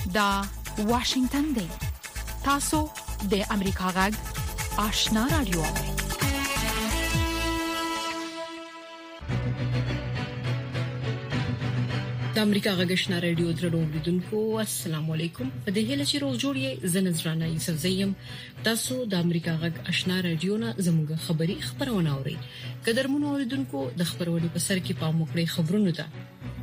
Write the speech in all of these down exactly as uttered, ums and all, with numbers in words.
دا واشنگتن دی. تاسو د امریکا غږ آشنا رادیو. د امریکا غږ آشنا رادیو درنو لیدونکو السلام علیکم. په دې هله چې روز جوړی زنځرانه یوسف زیم تاسو د امریکا غږ آشنا رادیو نه زموږ خبری خبرونه اورئ. قدرمنو لیدونکو د خبرونې په سر کې پام وکړئ خبرونه ده.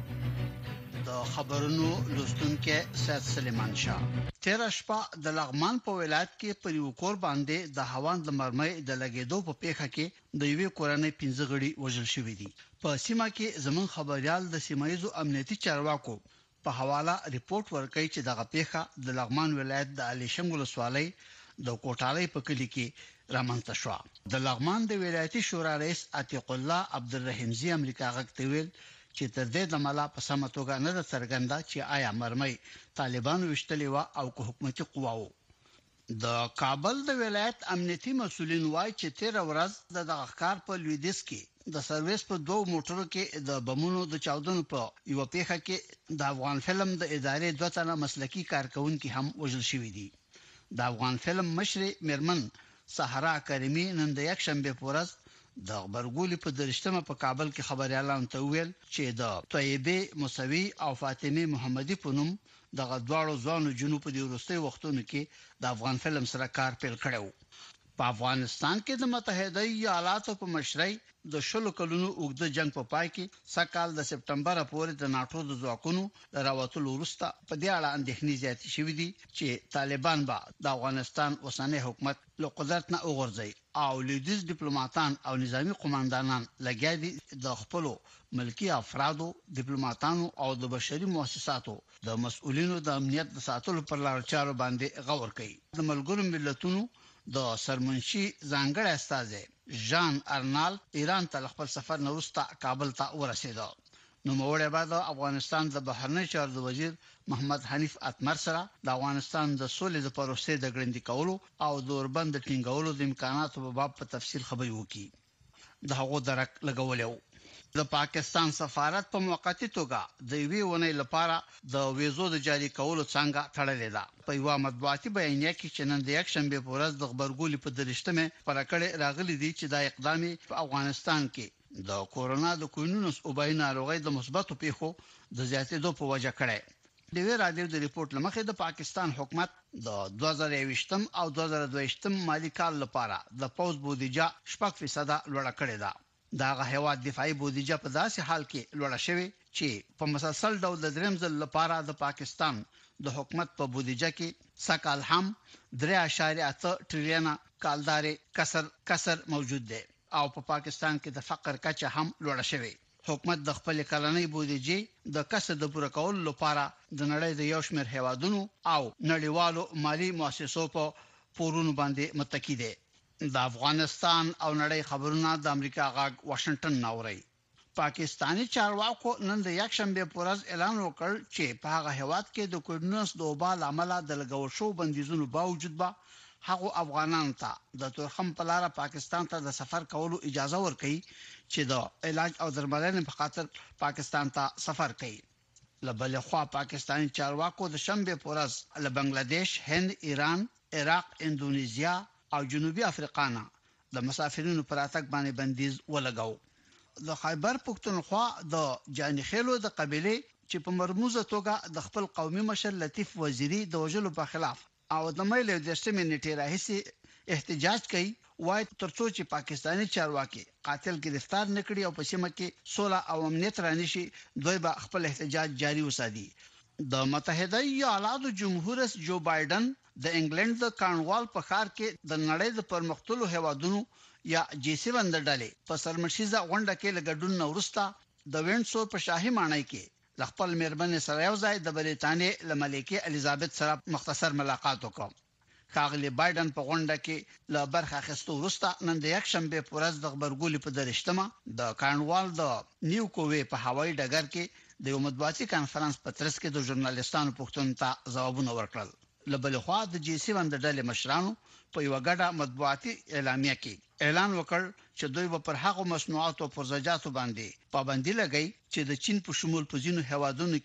خبرونو لوستونکو سید سلیمان شاه. تیر شپه د لغمان په ولایت کې پر یو کور باندې د هوان د مرمۍ د لګیدو په پیښه کې د یوې کورنۍ پنځه غړي وژل شوي دي. په سیمه کې زمون خبريال د سیمایزو امنیتي چارواکو په حواله ریپورت ورکړی چې دغه پیښه د لغمان ولایت د علي شمګل سوالۍ د کوټالۍ په کلی کې رامنځته شو. د لغمان د ولایتي شورا رئیس عتیق الله عبدالرحیم زی امریکا غږ چې تر دې د مالا په سمه توګه نه څرګنده چې آیا مرمۍ طالبانو وشتلې و او که حکومتي قواو. د کابل د ولایت امنیتي مسولین وایي چې تیر ورځ د دغه کار په لویدیس کې د سرویس په دوه موټرو کې د بمونو د چاودنو په یو پیښه کې د افغان فلم د ادارې دوه تنه مسلکي کارکونکو هم وژل شوي دي. د افغان فلم مشر مرمن صحرا کریمی نن د یک شنبه پورز د خبرګولې په درشتمه په کابل کې خبريالان ته ویل چې د طیبه موسوي او فاطمه محمدي په نوم دغه دواړو ځوانو جنوب په وروستي وختونو کې د افغان فلم سره کار پیل کړو. په افغانستان کې د متحده ایالاتو په مشرۍ د شلو کلونو اوږد جنگ په پای کې سکهال د سپټمبر پورې د ناتو د ځواکونو راوتلو وروسته په دې اړه اندېښنې زیاتې شوې دي چې طالبان به د افغانستان اوسنی حکومت له قدرت نه وغورځي او لیدیز ډیپلوماټان او نظامی قوماندانان لګیا دي د خپل ملکی افرادو ډیپلوماټانو او د بشري مؤسساتو د مسؤلینو د امنیت د ساتلو پر لار چارو باندې غور کوي. د ملګرو ملتونو د سرمنشي ځانګړی استاذ ژان ارنالد ایران ته خپل سفر نورسته کابل ته ورسېد. نو موړې بعد افغانستان د بهرنی چارو وزیر محمد حنیف اتمر سره د افغانستان د سولې د پروسې د ګړندې کولو او د اوربند ټینګولو د امکاناتو په باب په تفصیل خبري وکړي. د هغو درک لګولیو. د پاکستان سفارت په موقتی توګه د وی ونې لپاره د ویزو د جاری کولو څنګه تړلې ده. په یو مطبوعاتي بیانیه کې چې نن د یک شنبه په ورځ د خبرګولې په درشتمه پرکړې راغلي دي چې د اقدامي په افغانستان کې د کورونا د کوینونس او بین ناروغي د مثبتو پیښو د زیاتېدو په وجه کړي. د وی راډیو د ریپورت لمخې د پاکستان حکومت د دوه زره یوویشتم او دوه زره دوهویشتم مالی کال لپاره د پوز بودیجه شپږ فیصد لوړه کړې ده. داغه هیواد دفاعي بودیجه په داسې حال کې لوړه شوې چې په مسلسل ډول د دریم ځل لپاره د پاکستان د حکومت په بودیجه کې سکهال هم درې اعشاریه اته ټریلیون کالداري کسر کسر موجود دی او په پاکستان کې د فقر کچه هم لوړه شوې. حکومت د خپل کلنۍ بودیجې د کسر د پوره کولو لپاره د نړۍ د یو شمېر هیوادونو او نړیوالو مالی مؤسسو په پورونو باندې متکی دي. د افغانستان او نړۍ خبرونه د امریکا غږ واشنگټن ناوړي. پاکستانی چارواکو نن د یک شنبه پورز اعلان وکړ چې په هغه هیواد کې د کوډنوس د وبال عمله د لګول شو بندیزونو باوجود به هغه افغانانو ته د تورخم په لار پاکستان ته د سفر کولو اجازه ورکړي چې د علاج او درملنې په خاطر پاکستان ته سفر کوي. لبل خو پاکستانی چارواکو د شنبه پورز له بنگلاديش، هند، ایران، عراق، اندونیزیا او جنوبي افریقا نه د مسافرینو پر اتګ باندې بندیز ولګاو. د خیبر پختونخوا د جانخیلو د قبيله چې په مرموزه توګه د خپل قومي مشر لطیف وزیری د وژلو په خلاف او د مېلې د شتمې نیټه راهسي احتجاج کوي، وایي ترڅو چې پاکستانی چارواکي قاتل گرفتار نکړي او په سیمه کې صلح او امنیت رانشي دوی به خپل احتجاج جاری وساتي. د متحده ایالاتو جمهور رئیس جو بایدن د انګلند د کارنوال په ښار کې د نړۍ د پرمختللو هیوادونو یا جی سیون د ډلې په سرمشيزه غونډه کې لګډون نورستا د وینډسور په شاهي ماڼۍ کې خپل مېرمن سره یو ځای د بریټانیې له ملکه الیزابت سره مختصر ملاقات وکړ. ښاغلی بایدن په غونډه کې له برخه اخیستو وروسته نن د یک شنبه په ورځ د خبرګولې په درشتمه د کارنوال د نیو کووي په هوایي ډګر کې د یو مطبوعاتي کانفرنس په ترڅ کې د ژورنالیستانو پوښتنو ته ځوابونه ورکړل. لبل خو د جی سیون د ډلې مشرانو په یو غډه مطبوعاتي اعلامیه کې اعلان وکړ چې دوی په هغه مصنوعات او پرزجاتو باندې پابندي لګی چې د چین په شمول په ځینو هوادونو کې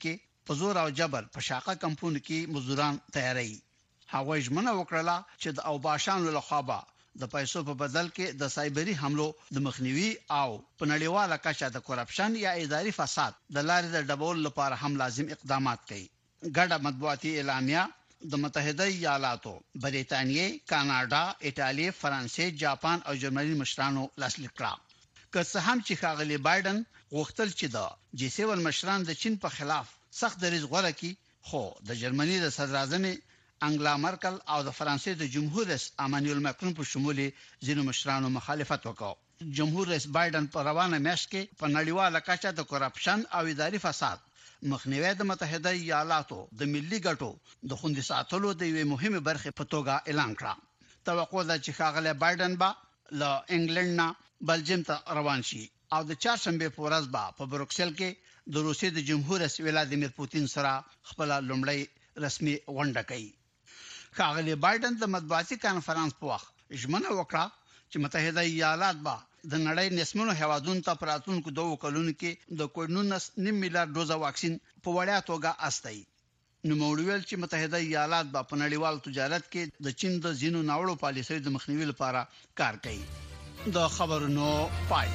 په زور او جبر په شاقه کمپون کې مزدوران تیاری. هغه ژمنه وکړه چې د اوباشان له خوا د پیسو په بدل کې د سایبری حملو د مخنیوي او په نړیواله کچه د کرپشن یا اداري فساد د لارې د ډبول لپاره هم لازم اقدامات کوي. ګډه مطبوعاتي اعلامیه د متحده ایالاتو، بریتانیا، کاناډا، ایتالیا، فرانسې، جاپان او جرمني مشرانو لاسلیک کړه. که څه هم چې ښاغلي بایدن غوښتل چې د جی سیون مشران د چین په خلاف سخت دریځ غوړه کړي، خو د جرمني د صدر اعظم انګلا مرکل او د فرانسې د جمهور رئیس امانوئل ماکرون په شمول ځینو مشرانو مخالفت وکړ. جمهور رئیس بایدن په روانه میاشت کې په نړیواله کچه د کرپشن او اداري فساد مخنیوي د متحده ایالاتو د ملي ګټو د خوندي ساتلو د یوې مهمه برخه په توګه اعلان کړ. توقع ده چې ښاغلی بایدن به له انګلند نه بلجیم ته روان شي او د چهارشنبه په ورځ به په بروکسل کې د روسیې د جمهور رئیس ولادیمیر پوتین سره خپل لومړی رسمي غونډه کوي. ښاغلی بایدن د مطبوعاتي کانفرنس په وخت ژمنه وکړه چې متحده ایالات به د نړۍ نسمنو هیوادونو ته پراتونکو دوه کلونو کې د کووډ نولس نیم میلیارډ ډوزه واکسین په وړیا توګه استای. نو موړویل چې متحده ایالات به په نړیوال تجارت کې د چین د زینو ناوړو پالیسیو د مخنیوي لپاره کار کوي. د خبرونو پای.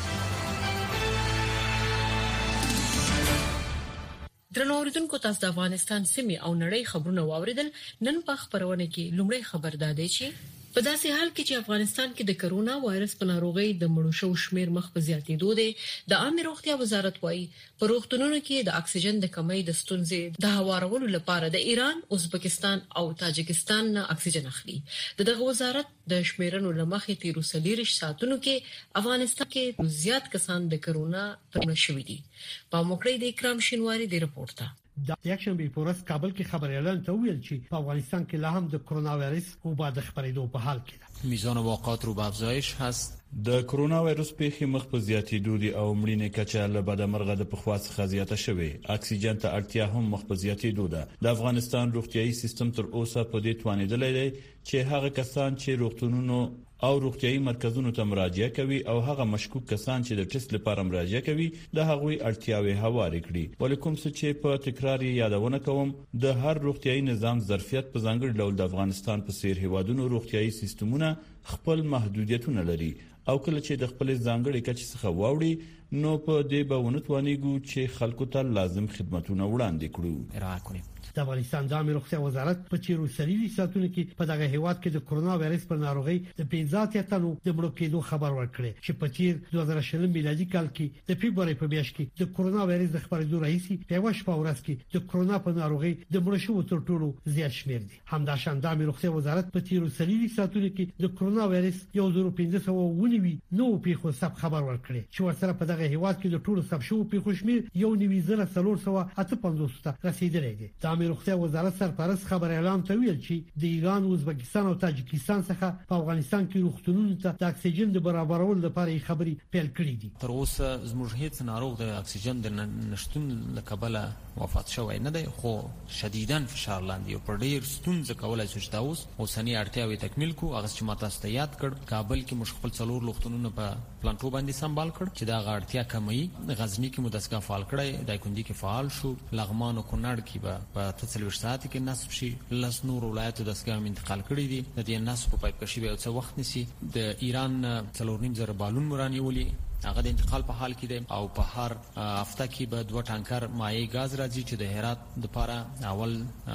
درنو اوریدونکو، تاسو د افغانستان سیمې او نړۍ خبرونه واوریدل. نن په خبرونه کې لومړی خبر دادی چې په داسې حال کې چې افغانستان کې د کرونا وایرس په ناروغۍ د مړو شو شمیر مخ په زیاتېدو دی، د عامه روغتیا وزارت وايي په روغتونونو کې د اکسیجن د کمی د ستونزې د هوارولو لپاره د ایران، ازبکستان او تاجکستان نه اکسیجن اخلي. دغه وزارت د شمیرنو لمخې تیرو سلیریش ساتونو کې افغانستان کې زیات کسان د کرونا پرمړ شوي دي. په موکړې د اکرام شینواری دی رپورت ته. د یکشنبه په ورځ کابل کې خبر اعلان ته ویل چې په افغانستان کې لا هم د کرونا وایرس وبا د خپرېدو په حال کې ده. میزان واقعات رو به افزایش هست. د کرونا وایرس پیښې مخ په زیاتېدو دي او مړینې کچه له بده مرغه د پخوا څخه زیاته شوې. اکسیجن ته اړتیا هم مخ په زیاتېدو ده. د افغانستان روغتيایي سیستم تر اوسه په دې توانیدلی دی چې هغه کسان چې روغتونونو او روغتيایي مرکزونو ته مراجعه کوي او هغه مشکوک کسان چې د ټیسټ لپاره مراجعه کوي د هغوی اړتیاوي هواري کړي. ولیکم چې په تکرار یادونه کوم د هر روغتيایي نظام ظرفیت په ځانګړي ډول د افغانستان په څیر هیوادونو روغتيایي سیستمونه خپل محدودیتونه لري او کله چې د خپل ځانګړي کچې څخه واوړي نو په دې به ونتوانیږو چې خلکو ته لازم خدماتونه وړاندې کړو. ارائه کړو. د افغانستان د عامه روغتیا وزارت په چیرو سلیری ساتونکو کې په دغه هیواد کې د کرونا وایرس پر ناروغي د پنځه اتیا د مړو کېدو خبر ورکړي چې په تیر دوه زره شل میلادي کال کې د فبراير په میاشت کې د کرونا وایرس د خبرېدو رئیسي په یو شپه ورځ کې د کرونا په ناروغي د مړو شو تر ټولو زیات شمیر دي. همداشان د عامه روغتیا وزارت په چیرو سلیری ساتونکو کې د کرونا وایرس یو زره پنځه سوه ونیوي نو پیښو سب خبر ورکړي چې ورسره په دغه هیواد کې د ټولو سب شو پیښو شمیر یو نیوي زره څلور سوه اته پنځوس ته رسیدلی دی. د عامه روغتیا وزارت سرپرست خبر اعلان ته ویل چې د ایران، ازبکستان او تاجکستان څخه په افغانستان کې روغتونونو ته د اکسیجن د برابرولو لپاره خبري پیل کړې دي. تر اوسه زموږ هیڅ ناروغ د اکسیجن د نشټون لکبله وفات شوی نه دی، خو شدیداً فشار لاندې او په ډیر ستونزه کولای شي چې تاسو اوسنی اړتیاوې تکمیل کو. هغه چې ماته ست یاد کړ کابل کې مش خپل څلور روغتونونه په پلانټو باندې سمبال کړ چې دا اړتیا کمي. غزنی کې مدسکا فعال کړی، دایکندي کې فعال شو، لغمان او کونړ کې به په تسلوي ساعت کې نصب شي. لس نور ولایتو دسکا انتقال کړی دي. د دې نصب په پایپ کشي به څه وخت نسی. د ایران څلور نیم زره بالون مرانی ولي هغه د انتقال په حال کې دی او په هر هفته کې به دوه ټانکر مایع غاز راځي چې د هرات د لپاره اول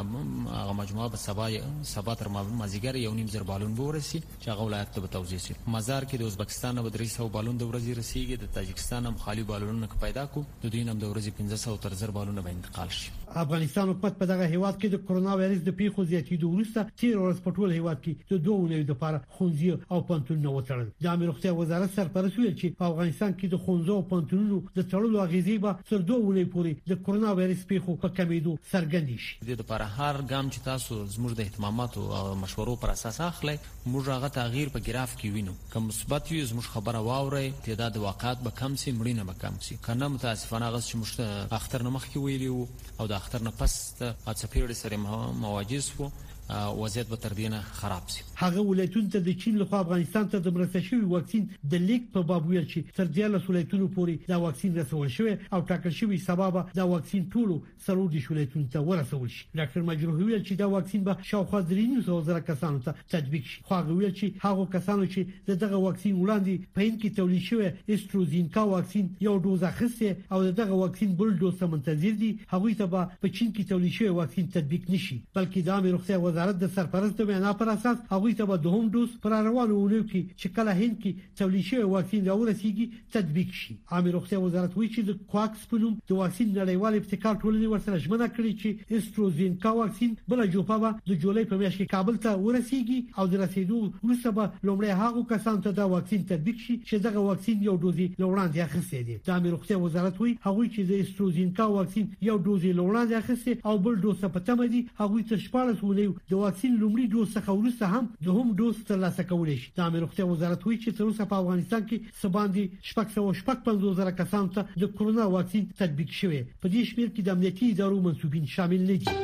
هغه مجموعه به سبا سبا تر مازیګر یو نیم زر بالون به ورسي چې هغه ولایت ته به توزیع شي. مزار کې د ازبکستان به درې سوه بالون د ورځې رسیږي، د تاجکستان هم خالي بالونونه پیدا کو، د دوی هم د ورځې پنځه سوه تر زر بالونه به انتقال شي. افغانستان حکومت په دغه هیواد کې د کرونا وایرس د پیښو زیاتېدو وروسته تیر ورځ په ټول هیواد کې د دوه نوي لپاره خونځي او پنځونه وتړل. د عامه روغتیا وزارت سرپرست ویل چې په افغانستان کې د خونځو او پنځونو د تړلو اغیزې به تر دوه نوي پورې د کرونا وایرس پیښو په کمیدو څرګند شي. د دې لپاره هر ګام چې تاسو زموږ د اهتماماتو او مشورو پر اساس اخلي، موږ هغه تغییر په ګراف کې وینو. کوم مثبت وي زموږ خبره واوري، تعداد واقعات به کم سي، مړینه به کم سي. کنه متاسفانه هغه چې موږ اختر نه مخکې ویلو او د اختر نه پس اته پیړۍ سره مواجه شو وضعیت به تر دې نه خراب شي. هغه ولایتونه ته د چین لخوا افغانستان ته د مرسته شوی واکسین د لیک په باب ویل چې تر دیارلس ولایتونو پورې دا واکسین رسول شوی او ټاکل شوی سبب دا واکسین ټولو سرور دي ولایتونو ته ورسول شي. ډاکټر مجروح ویل چې دا واکسین به شاوخوا درې نیم زره کسانو ته تطبیق شي. خو هغه ویل چې هغه کسانو چې دغه واکسین وړاندې په هند کې تولید شوی استروزینکا واکسین یو دوز اخیسته او دغه واکسین بل دوز منتظر دي، هغه ته به په چین کې تولید شوی واکسین تطبیق نشي، بلکې د عامه روغتیا وزارت د سرپرست بیان پر اساس هغه ته به دوهم دوز پر روانو ونیو کې چې کله هند کې تولید شوی واکسین راورسیږي تطبیق شي. عامه روغتیا وزارت وایي چې د کوکس په نوم د واکسین نړیوال ابتکار ټولنې ورسره ژمنه کړې چې استروزینکا واکسین بل جوپا به د جولای په میاشت کې کابل ته ورسیږي او د رسیدو وروسته به لومړی هغه کسان ته دا واکسین تطبیق شي چې دغه واکسین یو دوزي لوړاندې اخیسته دي. د عامه روغتیا وزارت وایي هغه چې د استروزینکا واکسین یو دوزي لوړاندې اخیسته او بل دوز په تمه دي، هغه ته شپږ ونیو د واکسین لومړی دوز څخه وروسته هم دوهم دوز ترلاسه کولای شي. د عامه روغتیا وزارت وایي چې تر اوسه په افغانستان کې سباندي شپږ سوه شپږ پنځوس زره کسانو ته د کورونا واکسین تطبیق شوی. په دې شمیر کې د امنیتي ادارو منسوبین شامل نه دي.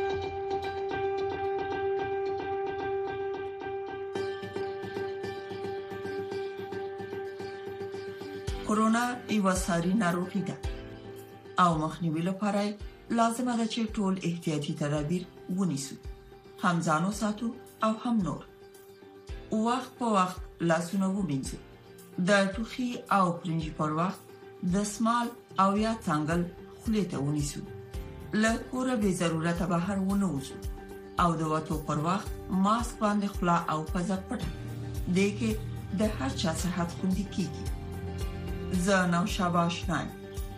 کورونا یو ساري ناروغي ده او مخنیوي لپاره لازم ده چې ټول احتیاطي تدابیر ونیسو، هم ځانو ساتو او هم نور. وخت په وخت لاسونه ومینځو، د ټوخي او پرنجي پر وخت دستمال او یا څنګل خولې ته ونیسو، له کوره به ضرورت بهر ونه وځو او د وټو پر وخت ماسک باندې خلا او پزه پټه دې کې د هر چا صحت خوندي کیږي. زه نو شاباش نایم.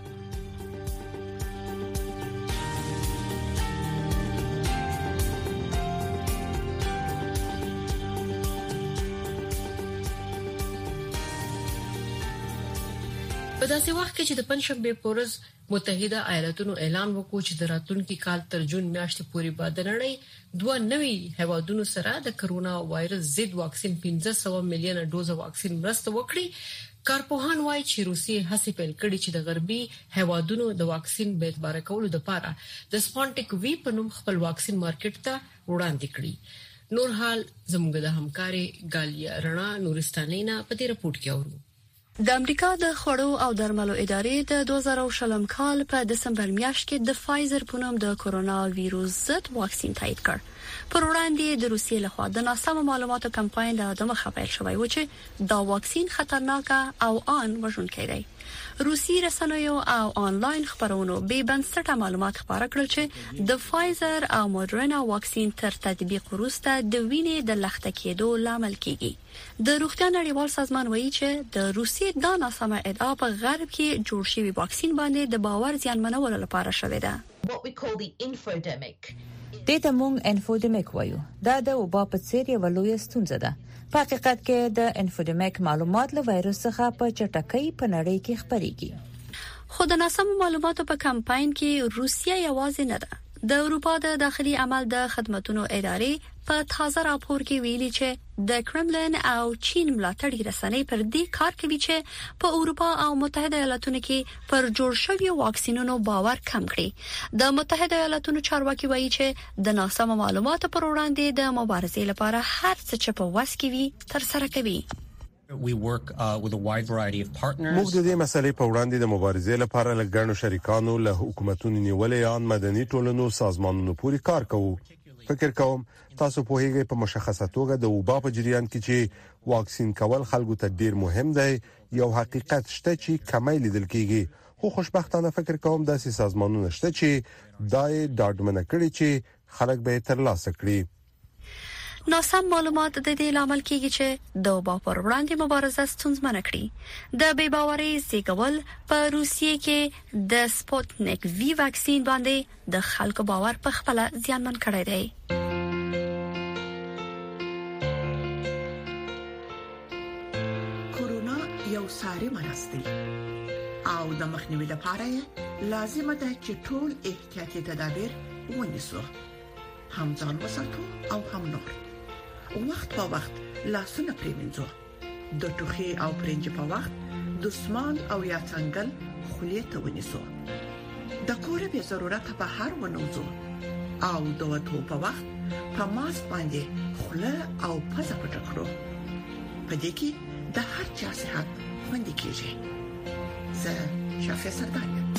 په داسې وخت کې چې د پنځشنبه په ورځ متحده ایالاتونو اعلان وکړ چې د راتلونکي کال تر جون میاشتې پورې به د نړۍ دوه نوي هیوادونو سره د کرونا وایرس ضد واکسین پنځه سوه میلیونه ډوز واکسین مرسته وکړي. کارپوهان وایي چې روسیې هڅې پیل کړې چې د غربي هیوادونو د واکسین به اعتبار کولو لپاره د سپانټیک وی په نوم خپل واکسین مارکیټ ته وړاندې کړي. نور حال زموږ د همکاري ګالیا رڼا نورستانینا په دې رپورت کې اورو. د امریکا د خوړو او درملو ادارې د دوه زره شلم کال په دسمبر میاشت کې د فایزر په نوم د کرونا وایروس ضد واکسین تایید کړ. پر وړاندې د روسیې لخوا د ناسمو معلوماتو کمپاین له ادمه خبر شوی و چې دا واکسین خطرناک او آن وژونکی دی. روسي رسنیو او آنلاین خبرونو به بنسټه معلومات خبره کړل چې د فایزر او مودرنا واکسین تر تطبیق وروسته د وینې د لخته کېدو لامل کیږي. د روغتیا نړیوال سازمان وایي چې د روسي دا ناسمه ادعا په غرب کې جوړ شوی واکسین باندې د باور زیانمنولو لپاره شوې ده. دته مونږ انفودمیک وایو. دا د وبا په څیر یو لوی ستونزه ده. په حقیقت کې د انفودمیک معلومات له وایروس څخه په چټکۍ په نړۍ کې خپريږي. خو د ناسمو معلوماتو په کمپاین کې روسیا یوازې نه ده. د اروپا د داخلي عمل د خدماتو ادارې په تازه راپور کې ویلي چې د کرملین او چین ملاتړي رسنۍ پر دې کار کوي چې په اروپا او متحده ایالاتونو کې پر جوړ شوی واکسینونو باور کم کړي. د متحده ایالاتونو چارواکي وایي چې د ناسمو معلوماتو پر وړاندې د مبارزې لپاره هر څه چې په وس کې وي تر سره کوي. We work uh, with a wide variety of partners. موږ د دې مسلې په وړاندې د مبارزې لپاره له ګڼو شریکانو له حکومتونو نیولې ان مدني ټولنو سازمانونو پورې کار کوو. فکر کوم تاسو په هیګه په مشخصه توګه د وبا په جریان کې چې واکسین کول خلکو ته ډیر مهم دی، یو حقیقت شته چې کمی لیدل کیږي. خو خوشبختانه فکر کوم داسې سازمانونه شته چې دای ډاډمنه کړي چې خلک به ترلاسه کړي. ناسم معلومات د دې لامل کیږي چې د وبا پر وړاندې مبارزه ستونزمنه کړي. د بې باورۍ زیږول په روسیې کې د سپوتنیک وی واکسین باندې د خلکو باور په خپل زیانمن کړی دی. کورونا یو ساري مرض دی او د مخنیوي لپاره لازم ده چې ټول احتیاطي تدابیر ونیسو، هم ځان وساتو او هم نور. وخت په وخت لاسونه پریمنځو، د ټوخي او پرنجي په وخت دستمال او یا څنګل خولې ته ونیسو، د کور به ضرورت بهر ونوځو او د وټو په وخت په ماس باندې خوله او پزه پټ کړو. په دې کې د هر چا صحت خوندي کیږي. زه شافعي سردار یم.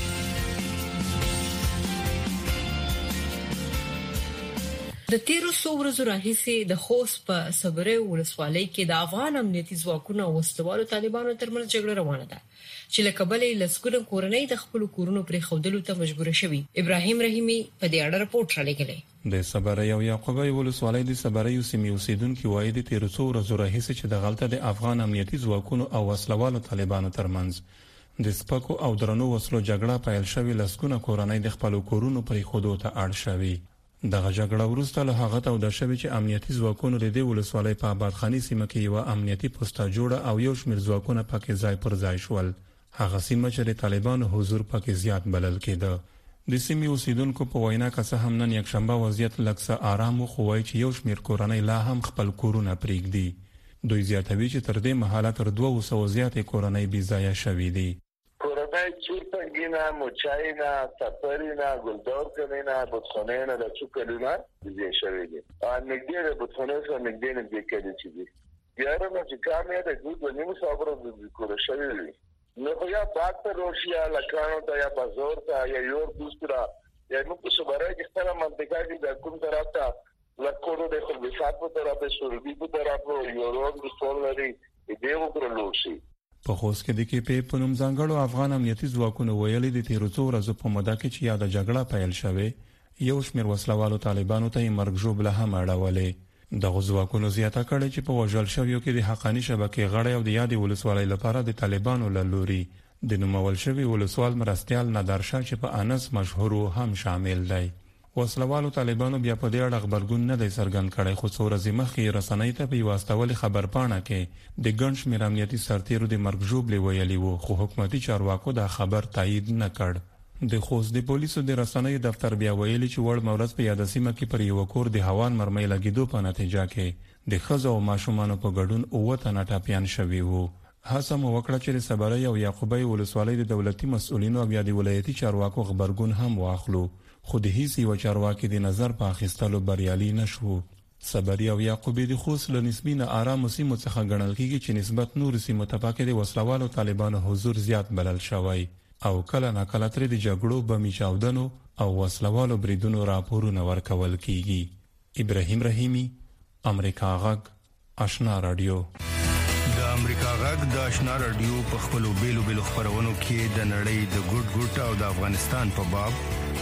د تیرو څو ورځو راهیسې د خوست په صبري ولسوالۍ کې د افغان امنیتي ځواکونو او وسلوالو طالبانو ترمنځ جګړه روانه ده چې له کبله لسګونه کورنۍ د خپل کورونو پرې خودلو ته مجبور شوي. ابراهيم رحیمي په دې اړه رپورټ را لګلې. د صبري او یعقوبی ولسوالۍ د صبري سیمې اوسیدونکو وایي د تیرو څو ورځو راهیسې چې د غلطه د افغان امنیتي ځواکونو او وسلوالو طالبانو ترمنځ د سپکو او درنو وسلو جګړه پیل شوې. لسګونه کورنۍ د خپل کورونو پرې خودو ته اړ شوي. دغه جګړه وروسته له هغه ته د شوی چې امنیتي ځواکونو د دې ولسوالۍ په آبادخاني سیمه کې یو امنیتي پوسټه جوړه او یو شمېر ځواکونه پکې ځای پر ځای شول. هغه سیمه چې د طالبانو حضور پکې زیات بلل کېده. د سیمې اوسیدونکو په وینا که څه هم نن یک شنبه وضعیت لکه آرام خو وایي چې یو شمېر کورنۍ لا هم خپل کورونه پرېږدي. دوی زیاتوي چې تر دې مهاله تر دوه سوه زیاتې کورنۍ بې ځایه شوي دي. چورتنگینا، مچاینا، سفرینا، گلدار کنینا، بودخانهینا در چو کلونا دیگه شویدیم. نگدیه در بودخانه سا نگدیه نگدیه کلی چیزی. بیاره ما چی کامیه در گود و نیمو سابر رو بکره شویدیم. نخو یا باق تا روشی یا لکانو تا یا بازار تا یا یور دوست را یا نکو سباره که اختلا منطقه که در کم طرف تا لکانو در خلبیسات پو طرف سروبی پو طرف رو یورون دوستان لري ایده و کرو لوشی. په خوست کې د کې په پونم ځانګړو افغان امنیتي ځواکونو ویلي د تیرو څو ورځې په موده کې چې یاد جګړه پیل شوه یو شمېر وسلوالو طالبانو ته مرګ ژوبله هم اړولې. دغه ځواکونو زیاته کړې چې په وژل شویو کې د حقاني شبکې غړي او د یادې ولسوالۍ لپاره د طالبانو له لوري د نومول شوي ولسوال مرستیال نادرشاه چې په انس مشهور هم شامل دی. وسلوالو طالبانو بیا په دې اړه خبرګون نه دی څرګند کړی، خو څو ورځې مخکې رسنۍ ته په یوه استولې خبرپاڼه کې د ګڼ شمېر امنیتي سرتیرو د مرګ ژوبلې ویلي وو، خو حکومتي چارواکو دا خبر تایید نه کړ. د خوست د پولیسو د رسنیو دفتر بیا ویلي چې وړ مورز په یاده سیمه کې پر یو کور د هوان مرمۍ لګیدو په نتیجه کې د ښځو او ماشومانو په ګډون اووه تنه ټپیان شوي وو. هڅه مو وکړه چې د صبري او یعقوبی ولسوالۍ د دولتي مسؤلینو او بیا د ولایتي چارواکو خبرګون هم واخلو، خو د هیڅ یو چارواکي د نظر په اخیستلو بریالي نشو. صبري او یعقوبی د خوست له نسبي نه آرامو سیمو څخه ګڼل کېږي چې نسبت نورو سیمو ته پکې د وسلوالو طالبانو حضور زیات بلل شوی او کله ناکله ترې د جګړو بمي چاودنو او وسلوالو بریدونو راپورونه ورکول کېږي. ابراهیم رحیمی، امریکا غږ، آشنا رادیو. د امریکا غږ د آشنا رادیو په خپلو بیلو بیلو خبرونو کې د نړۍ د ګډ ګډ او د افغانستان په باب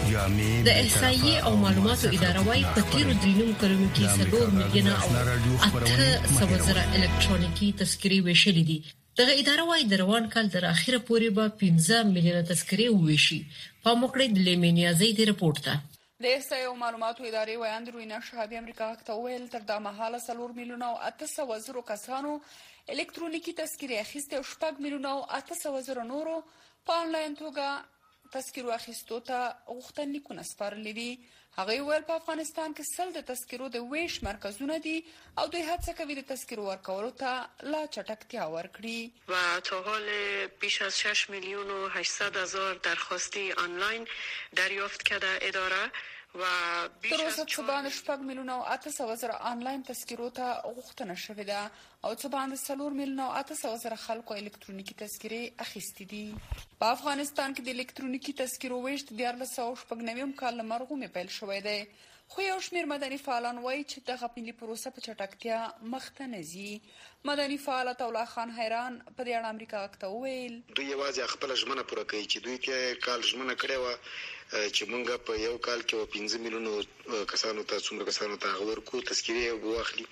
د احصایې او معلوماتو اداره وايي په تیرو درینو کلونو کې څلور میلیونه او اته سوه زره الکترونیکي تذکرې ویشلې دي. دغه اداره وايي د روان کال تر اخره پورې به پنځه میلیونه تذکرې وویشي. په موکړې د لیمینیازي د رپورت ته د احصایې او معلوماتو ادارې وایي اندروینا شهابي امریکا ته ویل تر دا مهاله څلور میلیونه او اته سوه زره کسانو الکترونیکي تذکرې اخیستې او شپږ میلیونه او اته سوه زره نورو په انلاین توګه تذکرو اخیستو ته غوښتنلیکونه سپارلي دي. هغه ویل په افغانستان کې سل د تذکرو د ویش مرکزونه دي او دوی هڅه کوي د تذکرو ورکولو ته لا چټکتیا ورکړي. و تا حال بیش از شش میلیون و هشتصد هزار درخواستی آنلاین دریافت کرده اداره و تر اوسه څه باندې شپږ میلیونه او اته سوه زره آنلاین تذکرو ته غوښتنه شوې ده او څه باندې څلور میلیونه او اته سوه زره خلکو الکترونیکي تذکرې اخیستې دي. په افغانستان کې د الکترونیکي تذکرو ویش د دیارلس سوه شپږ نوي کال له مرغومې پیل شوی دی، خو یو شمېر مدني فعالان وایي چې دغه ملي پروسه په چټکتیا مخته نه ځي. مدني فعال عطاالله خان حیران په دې اړه امریکا غږ ته وویل دوی یوازې خپله ژمنه پوره کوي چې دوی تېر کال ژمنه کړې وه چې موږ په یو کال کې پنځه میلیونو کسانو ته څومره کسانو ته هغه ورکړو تذکرې واخلي.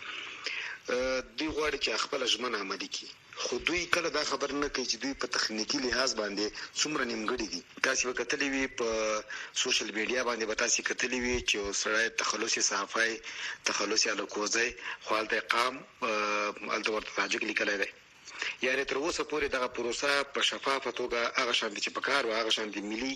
دوی غواړي چې خپله ژمنه عملي کړي، خو دوی کله دا خبر نه کوي چې دوی په تخنیکی لحاظ باندې څومره نیمګړي دي. تاسو به کتلې وي په سوشل میډیا باندې به تاسو کتلې وي چې سړی تخلصي صحافي تخلصي الکوزي خپل قام الته ورته تاجک لیکلی دی. یعنی تر اوسه پورې دغه پروسه په شفافه توګه هغه شان چې په کار و هغه شان د ملي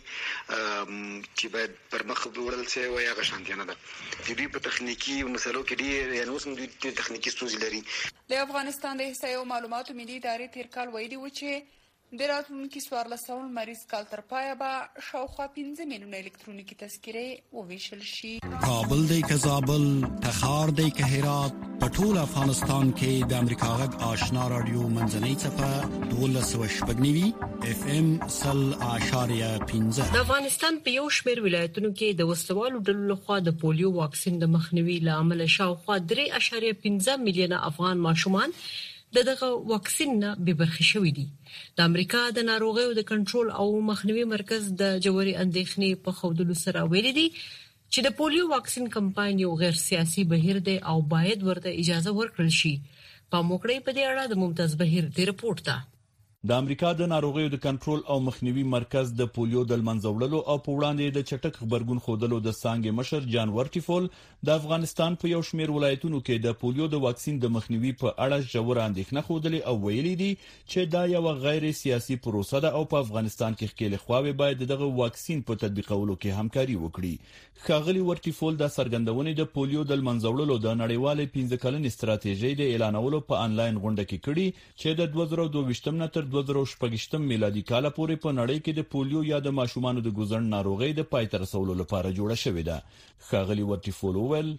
چې باید پر مخ وړل شي وي هغه شان نه ده. د دوی په تخنیکی مسلو کې ډېر یعنی اوس هم دوی تخنیکی ستونزې لري. د افغانستان د احصایې او معلوماتو ملي ادارې تیر کال ویلي و چې د راتلونکي څوارلسم مریض کال تر پایه به شاوخوا پنځه میلیونه الکترونیکي تذکرې وویشل شي. کابل دی که زابل، تخار دی که هرات، په ټول افغانستان کې د امریکا غږ آشنا رادیو منځنۍ څپه دولس سوه شپږ نوي اف ام سل اشاریه پنځه. د افغانستان په یو شمېر ولایتونو کې د وسلوالو ډلو لخوا د پولیو واکسین د مخنیوي لامل شاوخوا درې اشاریه پنځه میلیونه افغان ماشومان دغه واکسین نه به برخه شوي دي. د امریکا د ناروغیو د کنټرول او مخنیوي مرکز د جوړې اندېښنې په خوندلو سره ویلي دي چې د پولیو واکسین کمپاین یو غیر سیاسي بهیر دی او باید ورته اجازه ورکړل شي. په موکړې په دې اړه د ممتاز بهیر د رپورت ته د امریکا د ناروغیو د کنټرول او مخنیوي مرکز د پولیو د منځوړلو او په وړاندې د چټک خبرګون خودلو د څانګې مشر جان ورټیفول د افغانستان په یو شمېر ولایتونو کې د پولیو د واکسین د مخنیوي په اړه ژور اندېښنه خوده او ویلي دي چې دا یو غیر سیاسي پروسه ده او په افغانستان کې خپل خواوې باید دغه واکسین په تطبیقولو کې همکاري وکړي. ښاغلي ورټیفول د سرګندونې د پولیو د منځوړلو د نړیوالې پنځه کلنې ستراتیژۍ د اعلانولو په انلاین غونډه کې کړي چې د دوه زره دوه ویشتم نه تر دوه زره شپږ میلادي کال پورې په نړۍ کې د پولیو یا د ماشومانو د ګوزن ناروغي د پای ته رسولو لپاره جوړه شوې ده. ښاغلي ورټیفول وویل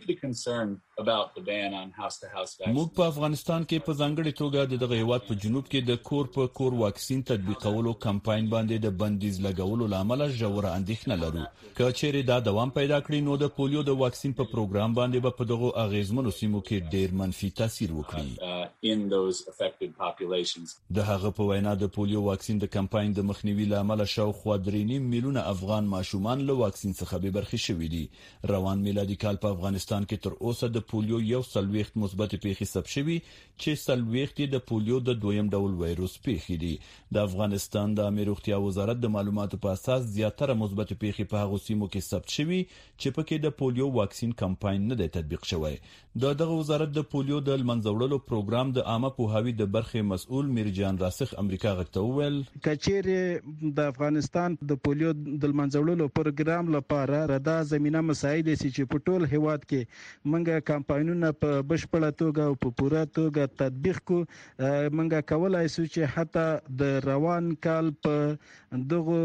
موږ په افغانستان کې په ځانګړي توګه دغه هیواد په جنوب کې د کور په کور واکسین تطبیقولو کمپاین باندې د بندیز لګولو لامل ژوره اندېښنه لرو. که چیرې دا دوام پیدا کړي نو د پولیو د واکسین په پروګرام باندې به په دغه اغیزمنو سیمو کې ډېر منفي تاثیر وکړي. د هغه په وینا د پولیو واکسین د کمپاین د مخنیوي لامل شاوخوا درې نیم میلیونه افغان ماشومان له واکسین څخه به برخې شوي دي. روان میلادي کال په افغانستان کې تر اوسه د پولیو یو سلويخت مثبت پیښې ثبت شوي چې سلويخت د پولیو د دویم ډول وایروس پیښې دي. د افغانستان د عامه روغتیا وزارت د معلوماتو په اساس زیاتره مثبت پیښې په هغو سیمو کې ثبت شوي چې پکې د پولیو واکسین کمپاین نه دی تطبیق شوی. د دغه وزارت د پولیو د منځوړلو پروګرام د عامه پوهاوی د برخې مسؤل میرجان راسخ امریکا غږ ته وویل کچېر د افغانستان د پولیو د منځوړلو پروګرام لپاره ردا زمينه مساعد سي چې په ټول هیواد کې منګه کمپاینونه په بشپړه توګه او په پوره توګه تطبیق کو منګه کولای شو چې حتی د روان کال په دغه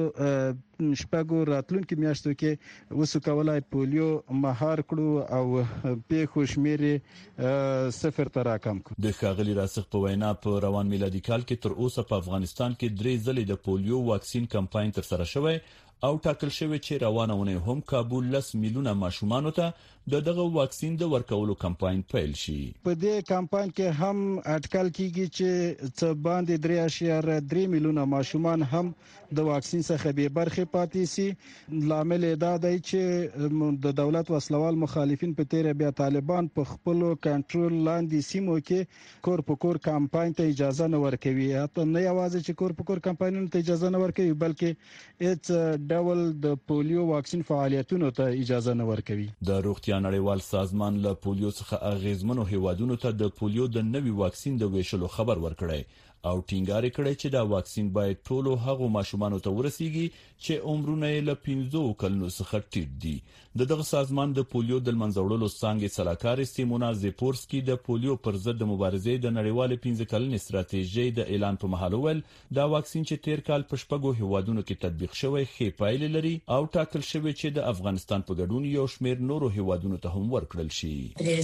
شپږو راتلونکو میاشتو کې وسو کولای پولیو مهار کړو او په خوشميري صفر ته راکم کو. د ښاغلي راسخ په وینا په روان میلادي کال کې تر اوسه په افغانستان کې درې ځلې د پولیو واکسین کمپاین تر سره شوی او ټاکل شوی چې روانونه هم کابل لس میلیونه ماشومان ته د دغه واکسین د ورکولو کمپاین پیل شي. په دې کمپاین کې هم اټکل کیږي چې څه باندې درې اشاریه درې میلیونه ماشومان هم د واکسین څخه به برخه پاتې شي. لامل دا دی چې د دولت وسلوال مخالفین په تیر بیا طالبان په خپل کنټرول لاندې سیمو کې کور په کور کمپاین ته اجازه نه ورکوي. حتی نه یوازې چې کور په کور کمپاینونو ته اجازه نه ورکوي بلکې هیڅ ډول د پولیو واکسین فعالیتونو ته اجازه نه ورکوي. د روغتیا نړیوال سازمان له پولیو څخه اغیزمنو هیوادونو ته د پولیو د نوي واکسین د ویشلو خبر ورکړی او ټینګار کړی چې دا واکسین باید ټولو هغو ماشومانو ته ورسیږي چې عمرونه یې له پنځو کلونو څخه ټیټ دي. دغه سازمان د پولیو د منځوړلو څانګې سلاکار سیمونا زیپورسکي د پولیو پر ضد د مبارزې د نړیوالې پنځه کلنې ستراتیژۍ د اعلان په مهال وویل دا واکسین چې تیر کال په شپږو هیوادونو کې تطبیق شوی ښې پایلې لري او ټاکل شوی چې د افغانستان په ګډون یو شمېر نورو هیوادونو ته هم ورکړل شي.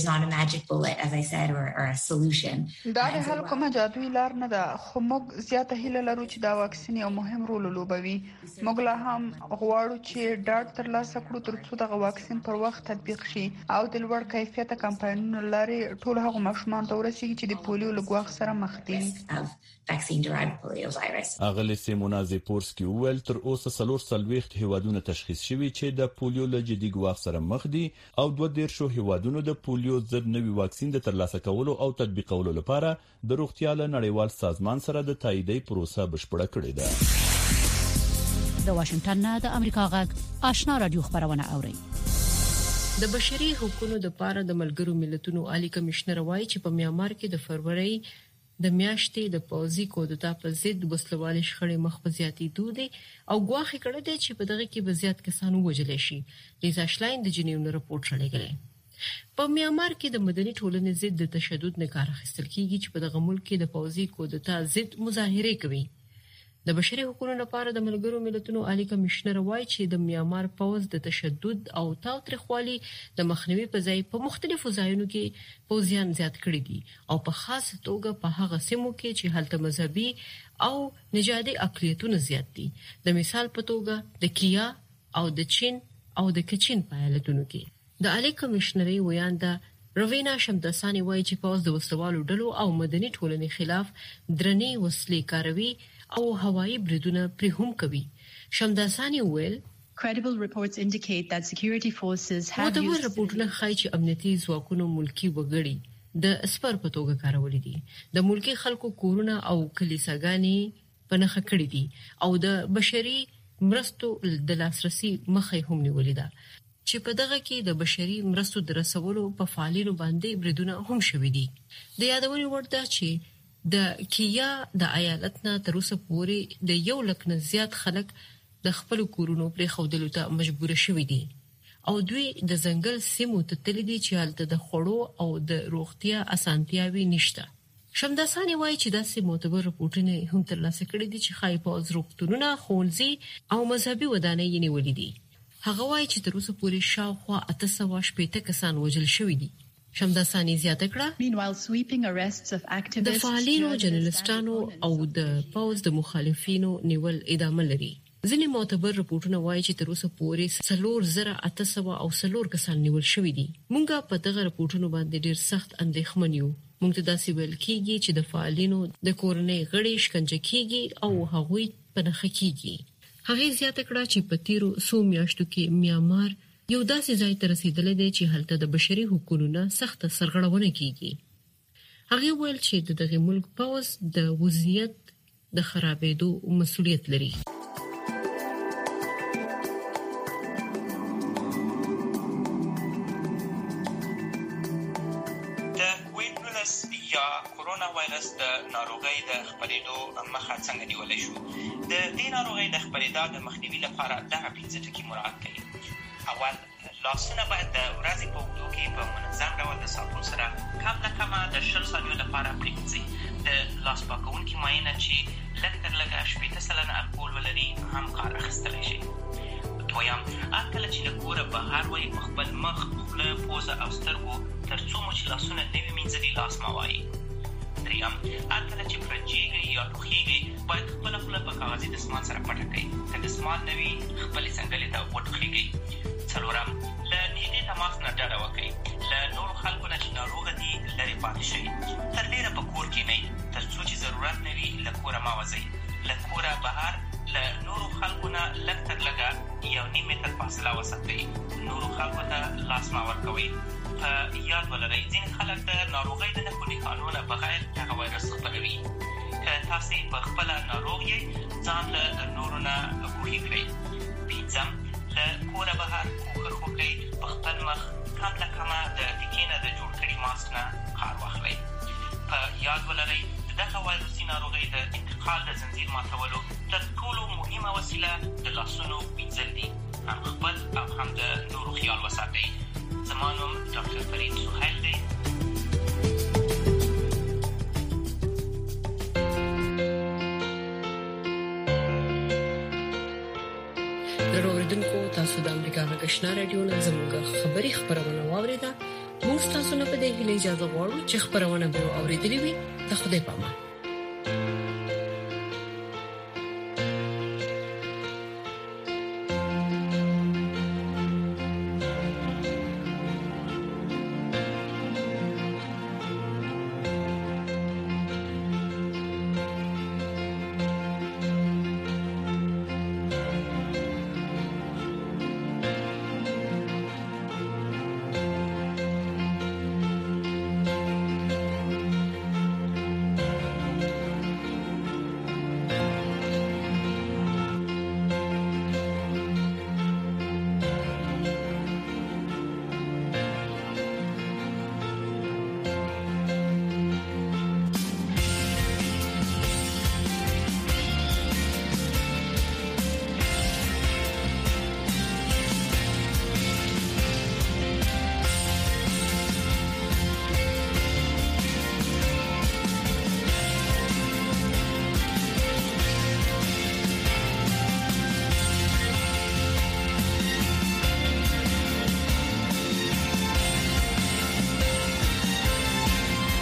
دا د حل کومه جادویي لار نه ده خو موږ زیاته هیله لرو چې دا واکسین یو مهم رول لوبوي. موږ لا هم غواړو چې ډاډ ترلاسه کړو ترڅو دغه واکسین پر وخت تطبیق شي او د لوړ کیفیت کمپاینونو لري ټول هغه ماشومان ته ورسیږي چې د پولیو له ګواښ سره مخ دي. اغلی سیمونا زیپورسکي وویل تر اوسه څلور څلوېښت هیوادونه تشخیص شوي چې د پولیو له جدي ګواښ سره مخ دي او دوه دیرشو هیوادونو د پولیو ضد نوي واکسین د ترلاسه کولو او تطبیقولو لپاره د روغتیا له نړیوال سازمان سره د تاییدي پروسه بشپړه کړې ده. د واشنگټن نه د امریکا غږ آشنا رادیو خبرونه اوري. د بشري حقوقو د لپاره د ملګرو ملتونو عالی کمشنر وایي چې په میانمار کې د فروری د میاشتې د پوځي کودتا په ضد وسلوالي شخړې مخ په زیاتېدو دي او ګواښ کړی دی چې په دغه کې به زیات کسان وژل شي. لیزا شلاین د جنیو رپورټ راغلی. په میانمار کې د مدني ټولنې ضد د تشدد نه کار اخیستل کیږي چې په دغه ملک کې د پوځي کودتا ضد مظاهره کوي. د بشري حقوقو لپاره د ملګرو ملتونو عالی کمشنر وایي چې د میانمار پوز د تشدد او تاوتریخوالي د مخنیوي په ځای په مختلفو ځایونو کې پوزیان زیات کړي دي او په خاص توګه په هغه سیمو کې چې هلته مذهبي او نژادي اقلیتونه زیات دي. د مثال په توګه د کیا او د چین او د کچین په ایالتونو کې. د عالی کمشنري ویاندا روینا شمداسانی وایي چې پوز د وسوالو ډلو او مدني ټولنې خلاف درنې وسلې کاروي او هوایي بریدونه پرې هم کوي. شمداسانی ویل Credible reports indicate that security forces have used used رپورټونه ښایي چې امنیتي ځواکونو ملکی وګړي د اسپر په توګه کارولي دي. د ملکی خلکو کورونه او کلیساګانې په نخښه کړې دي او د بشري مرستو د لاسرسي مخه هم نیولې ده چې په دغه کې د بشري مرستو د رسولو په فعالینو باندې بریدونه هم شوي دي. د یادونې وړ ده چې د کیا د ایالتنا تر اوسه پورې د یو لک نه زیات خلک د خپل کورونو پرې خودلو ته مجبور شوي دي او دوی د ځنګل سیمو ته تللي دي چې هلته د خوړو او د روغتیا اسانتیاوي نشته. شمداسانی وایي چې داسې معتبر رپورټونه هم ترلاسه کړي دي چې خای په روغتونونه، ښوونځي او مذهبي ودانۍ یې نیولې دي. هغه وایي چې تر اوسه پورې شاوخوا اته سوه شپېته کسان وژل شوي دي. شمداسانی زیاته کړه Meanwhile, sweeping arrests of activists, د فعالینو، جرنالستانو او د پوز د مخالفینو نیول ادامه لري. ځینې معتبر رپورټونه وایي چې تر اوسه پورې څلور زره اته سوه او څلور کسان نیول شوي دي. مونږ په دغه رپورټونو باندې ډیر سخت اندېښمن یو. مونږ ته داسې ویل کیږي چې د فعالینو د کورنۍ غړي شکنجه کیږي او هغوی په نخښه کیږي. هغه زیاته کړه چې په تیرو څو میاشتو کې میانمار یو داسې ځای ته رسیدلی دی چې هلته د بشري حقوقو نه سخته سرغړونه کیږي. هغه ویل چې د دغه ملک پوز د وضعیت د خرابېدو مسؤلیت لري. کورونا وایرس د ناروغۍ د خپرېدو مخه څنګه نیولی شو؟ د دې ناروغۍ د خپرېدا د مخنیوي لپاره دغه پنځه ټکي مراعات کړئ. اول، لاسونه باید د ورځې په اوږدو کې په منظم ډول د صابون سره کم نه کمه د شل ثانیو لپاره پرېمینځئ. د لاس پاکوونکي مایع چې لږ تر لږه شپېته سلنه الکول ولري هم کار اخیستلی شي. دویم، هر کله چې له کوره بهر وئ په خپل مخ، خوله، پوزه او سترګو تر څو مو چې لاسونه نه وي مینځلي لاس مه وایئ. دریم، هر کله چې پرنجېږئ یا ټوخېږئ باید خپله خوله په کاغذي دستمال سره پټه کړئ. که دستمال نه وي خپلې څنګلې ته وټوخېږئ. څلورم، له نږدې تماس نه ډډه وکړئ. له نورو خلکو نه چې ناروغه دي لرې پاتې شئ. تر ډېره په کور کښېنئ تر څو چې ضرورت نه وي له کوره مه وځئ. له کوره بهر له نورو خلکو نه لږ تر لږه یو نیم متر فاصله وساتئ. نورو خلکو ته لاس مه ورکوئ. په یاد ولرئ ځینې خلک د ناروغۍ د نښو نښانو نه بغیر دغه وایرس خپروي. که تاسې په خپله ناروغ یې ځان له نورو نه ګوښې کړئ. پنځم، له کوره بهر کوښښ وکړئ په خپل مخ کم له کمه د ټیکې نه د جوړ کړي ماسک نه کار واخلئ. په یاد ولرئ د دغه وایرسي ناروغۍ د انتقال د زنځیر ماتولو تر ټولو مهمه وسیله د لاسونو مینځل دي. هم خپل او هم د نورو خیال وساتئ. زما نوم ډاکټر فرید سهیل دی. درنو اوریدونکو، تاسو د امریکا غږ آشنا رادیو نه زموږ خبري خبرونه واوریده. موږ تاسو نه په دې هیله اجازه غواړو چې خبرونه به اوریدلې وي. د خدای په امان.